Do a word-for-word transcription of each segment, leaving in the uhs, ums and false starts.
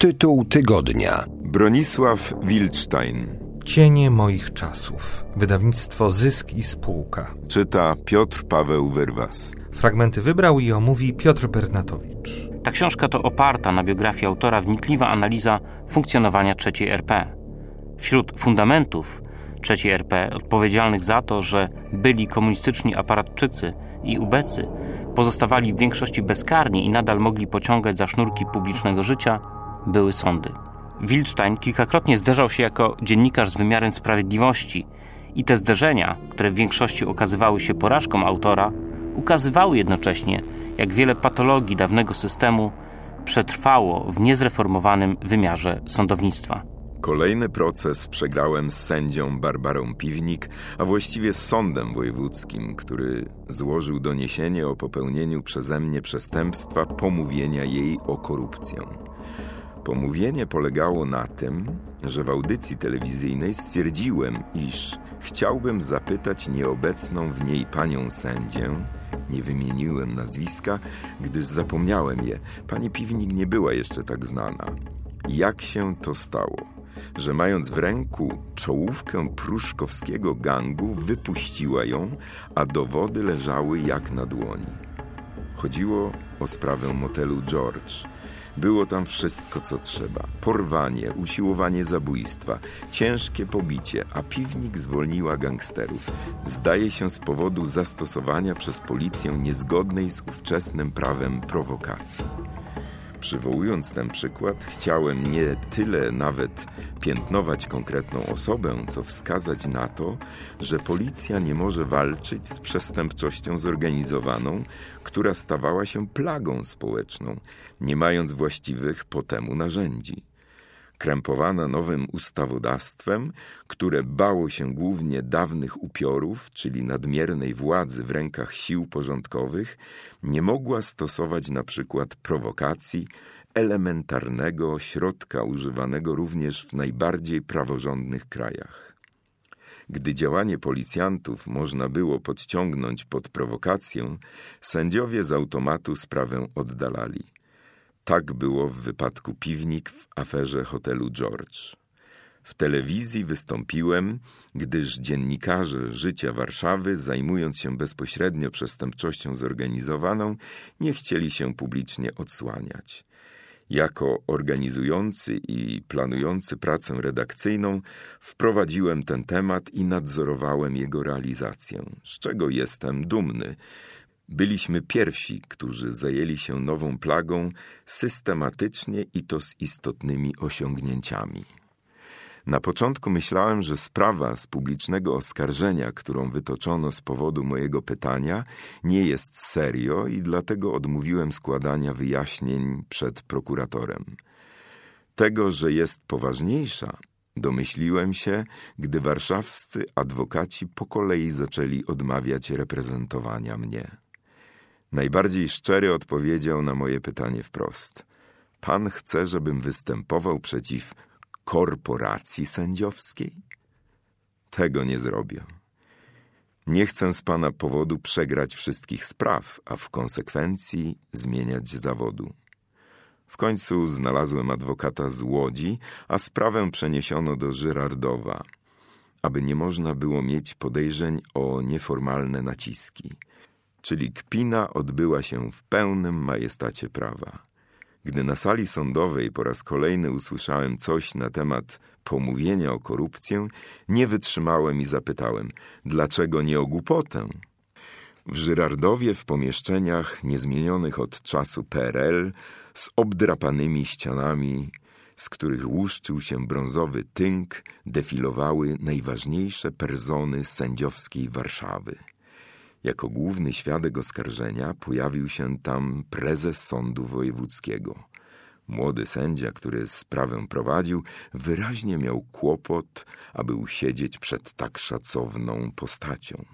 Tytuł tygodnia. Bronisław Wildstein. Cienie moich czasów. Wydawnictwo Zysk i Spółka. Czyta Piotr Paweł Wyrwas. Fragmenty wybrał i omówi Piotr Bernatowicz. Ta książka to oparta na biografii autora wnikliwa analiza funkcjonowania trzeciej er pe. Wśród fundamentów trzeciej er pe odpowiedzialnych za to, że byli komunistyczni aparatczycy i ubecy pozostawali w większości bezkarni i nadal mogli pociągać za sznurki publicznego życia, były sądy. Wildstein kilkakrotnie zderzał się jako dziennikarz z wymiarem sprawiedliwości i te zderzenia, które w większości okazywały się porażką autora, ukazywały jednocześnie, jak wiele patologii dawnego systemu przetrwało w niezreformowanym wymiarze sądownictwa. Kolejny proces przegrałem z sędzią Barbarą Piwnik, a właściwie z sądem wojewódzkim, który złożył doniesienie o popełnieniu przeze mnie przestępstwa pomówienia jej o korupcję. Pomówienie polegało na tym, że w audycji telewizyjnej stwierdziłem, iż chciałbym zapytać nieobecną w niej panią sędzię, nie wymieniłem nazwiska, gdyż zapomniałem je, pani Piwnik nie była jeszcze tak znana. Jak się to stało, że mając w ręku czołówkę pruszkowskiego gangu, wypuściła ją, a dowody leżały jak na dłoni. Chodziło o sprawę motelu George. Było tam wszystko, co trzeba. Porwanie, usiłowanie zabójstwa, ciężkie pobicie, a Piwnik zwolniła gangsterów. Zdaje się z powodu zastosowania przez policję niezgodnej z ówczesnym prawem prowokacji. Przywołując ten przykład, chciałem nie tyle nawet piętnować konkretną osobę, co wskazać na to, że policja nie może walczyć z przestępczością zorganizowaną, która stawała się plagą społeczną, nie mając właściwych po temu narzędzi. Krępowana nowym ustawodawstwem, które bało się głównie dawnych upiorów, czyli nadmiernej władzy w rękach sił porządkowych, nie mogła stosować na przykład prowokacji, elementarnego środka używanego również w najbardziej praworządnych krajach. Gdy działanie policjantów można było podciągnąć pod prowokację, sędziowie z automatu sprawę oddalali. Tak było w wypadku Piwnik w aferze hotelu George. W telewizji wystąpiłem, gdyż dziennikarze Życia Warszawy, zajmując się bezpośrednio przestępczością zorganizowaną, nie chcieli się publicznie odsłaniać. Jako organizujący i planujący pracę redakcyjną wprowadziłem ten temat i nadzorowałem jego realizację, z czego jestem dumny. Byliśmy pierwsi, którzy zajęli się nową plagą systematycznie i to z istotnymi osiągnięciami. Na początku myślałem, że sprawa z publicznego oskarżenia, którą wytoczono z powodu mojego pytania, nie jest serio i dlatego odmówiłem składania wyjaśnień przed prokuratorem. Tego, że jest poważniejsza, domyśliłem się, gdy warszawscy adwokaci po kolei zaczęli odmawiać reprezentowania mnie. Najbardziej szczery odpowiedział na moje pytanie wprost. Pan chce, żebym występował przeciw korporacji sędziowskiej? Tego nie zrobię. Nie chcę z pana powodu przegrać wszystkich spraw, a w konsekwencji zmieniać zawodu. W końcu znalazłem adwokata z Łodzi, a sprawę przeniesiono do Żyrardowa, aby nie można było mieć podejrzeń o nieformalne naciski. Czyli kpina odbyła się w pełnym majestacie prawa. Gdy na sali sądowej po raz kolejny usłyszałem coś na temat pomówienia o korupcję, nie wytrzymałem i zapytałem, dlaczego nie o głupotę? W Żyrardowie w pomieszczeniach niezmienionych od czasu P R L z obdrapanymi ścianami, z których łuszczył się brązowy tynk, defilowały najważniejsze persony sędziowskiej Warszawy. Jako główny świadek oskarżenia pojawił się tam prezes sądu wojewódzkiego. Młody sędzia, który sprawę prowadził, wyraźnie miał kłopot, aby usiedzieć przed tak szacowną postacią.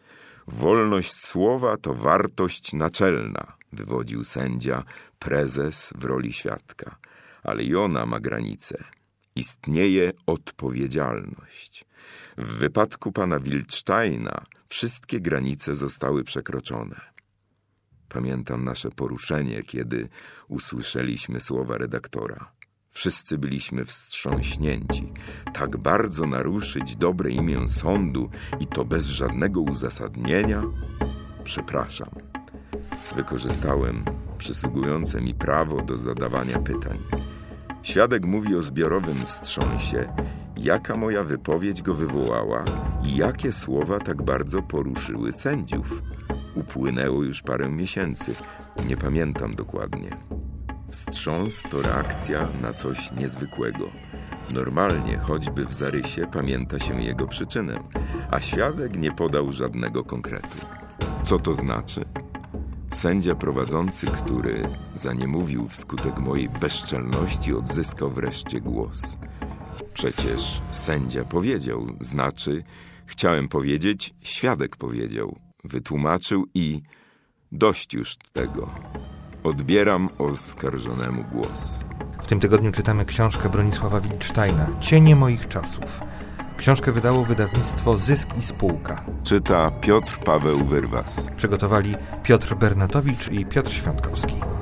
Wolność słowa to wartość naczelna, wywodził sędzia, prezes w roli świadka. Ale i ona ma granice. Istnieje odpowiedzialność. W wypadku pana Wildsteina wszystkie granice zostały przekroczone. Pamiętam nasze poruszenie, kiedy usłyszeliśmy słowa redaktora. Wszyscy byliśmy wstrząśnięci. Tak bardzo naruszyć dobre imię sądu i to bez żadnego uzasadnienia? Przepraszam. Wykorzystałem przysługujące mi prawo do zadawania pytań. Świadek mówi o zbiorowym wstrząsie. Jaka moja wypowiedź go wywołała i jakie słowa tak bardzo poruszyły sędziów? Upłynęło już parę miesięcy. Nie pamiętam dokładnie. Wstrząs to reakcja na coś niezwykłego. Normalnie, choćby w zarysie, pamięta się jego przyczynę, a świadek nie podał żadnego konkretu. Co to znaczy? Sędzia prowadzący, który zaniemówił wskutek mojej bezczelności, odzyskał wreszcie głos. Przecież sędzia powiedział, znaczy, chciałem powiedzieć, świadek powiedział, wytłumaczył i dość już tego. Odbieram oskarżonemu głos. W tym tygodniu czytamy książkę Bronisława Wildsteina „Cienie moich czasów”. Książkę wydało wydawnictwo Zysk i Spółka. Czyta Piotr Paweł Wyrwas. Przygotowali Piotr Bernatowicz i Piotr Świątkowski.